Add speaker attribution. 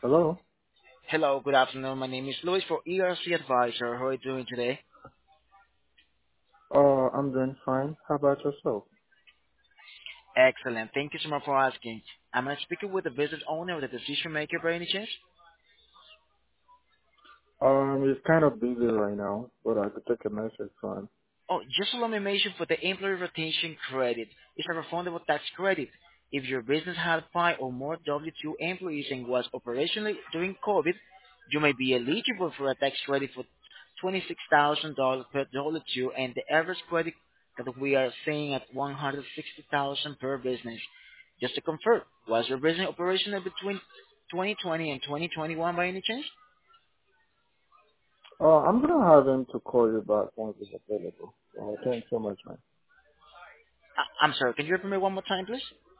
Speaker 1: Hello.
Speaker 2: Hello, good afternoon. My name is Louis for ERC Advisor. How are you doing today?
Speaker 1: I'm doing fine. How about yourself?
Speaker 2: Excellent. Thank you so much for asking. Am I speaking with the business owner or the decision maker by any chance?
Speaker 1: It's kind of busy right now, but I could take a message from.
Speaker 2: Oh, just allow me to mention for the employee rotation credit. It's a refundable tax credit. If your business had 5 or more W-2 employees and was operational during COVID, you may be eligible for a tax credit for $26,000 per W-2 and the average credit that we are seeing at $160,000 per business. Just to confirm, was your business operational between 2020 and 2021 by any chance?
Speaker 1: I'm gonna have him to call you back once it's available. Thanks so much, man.
Speaker 2: I'm sorry, can you repeat me one more time, please?